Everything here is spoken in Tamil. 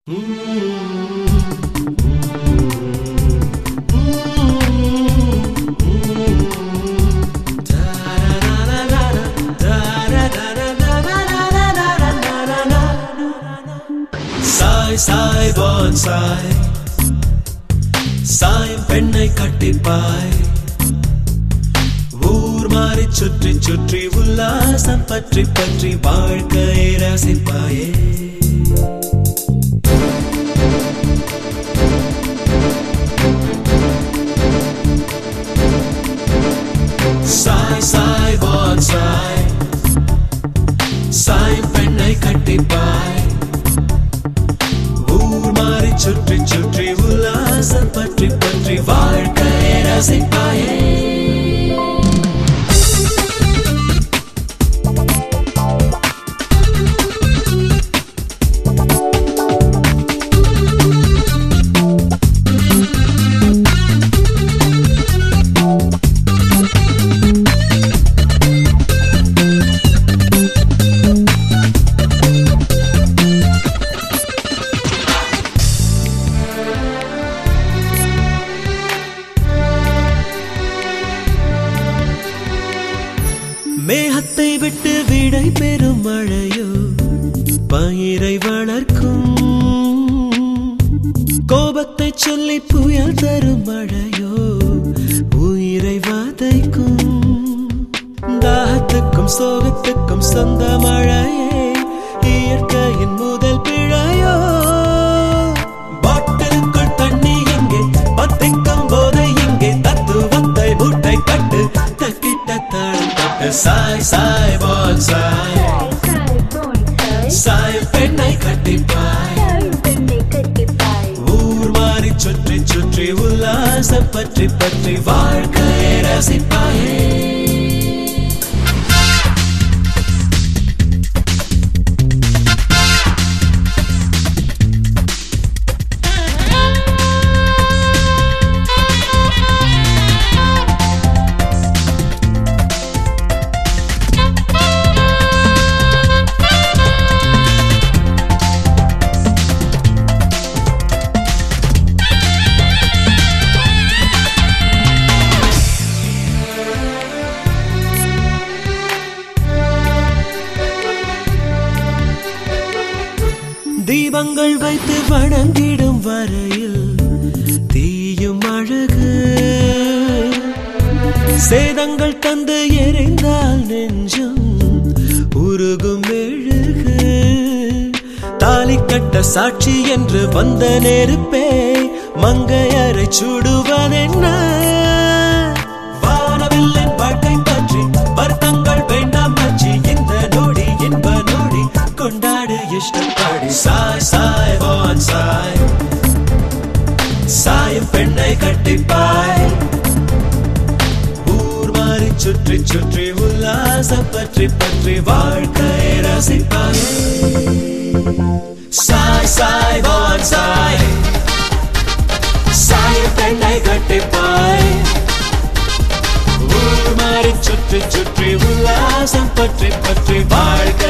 சாய் பான்சாய் சாயம் பெண்ணை கட்டிப்பாய் ஊர் மாறி சுற்றி சுற்றி உல்லாசம் பற்றி பற்றி வாழ்க்கையை ரசிப்பாயே சாய் சாய் பான்சாய் சாயம் பெண்ணை கட்டிப்பாய் சுற்றி சுற்றி உல்லாசம் பற்றி பற்றி வாழ்க்கையை ரசிப்பாயே மேகத்தை விட்டு விடை பெறும் மழையோ பயிரை வளர்க்கும் கோபத்தை சொல்லி புயல் தரும் மழையோ உயிரை வதைக்கும் தாகத்துக்கும் சோகத்துக்கும் சொந்த மழையே இயற்கையின் முதல் பிழையோ பாட்டிலுக்குள் தண்ணி இங்கே பத்திக்கும் போதை இங்கே தத்துவத்தை மூட்டை கட்டு தக்கிட்ட தாழம் சாய் சாய் பான்சாய் சாய் பெண்ணை கட்டிப்பாய் ஊர் மாறி சுற்றி சுற்றி உல்லாசம் பற்றி பற்றி வாழ்க்கையை ரசிப்பாயே தீபங்கள் வைத்து வணங்கிடும் வரையில் தீயும் அழகு சேதங்கள் தந்து எரிந்தால் நெஞ்சம் உருகும் மெழுகு தாலி கட்ட சாட்சி என்று வந்த நெருப்பே மங்கையரை சுடுவதென்ன வானவில்லின் வாழ்க்கை பற்றி வருத்தங்கள் வேண்டாம் பற்றி இந்த நொடி இன்ப நொடி கொண்டாடு இஷ்டப்படி சாய் சாய் பான்சாய் சாயம் பெண்ணை கட்டிப்பாய் ஊர் மாறி சுற்றி சுற்றி உல்லாசம் பற்றி பற்றி வாழ்க்கையை ரசிப்பாய் சாய் சாய் பான்சாய் சாயம் பெண்ணை கட்டிப்பாய் ஊர் மாறி சுற்றி சுற்றி உல்லாசம் பற்றி பற்றி வாழ்க்கை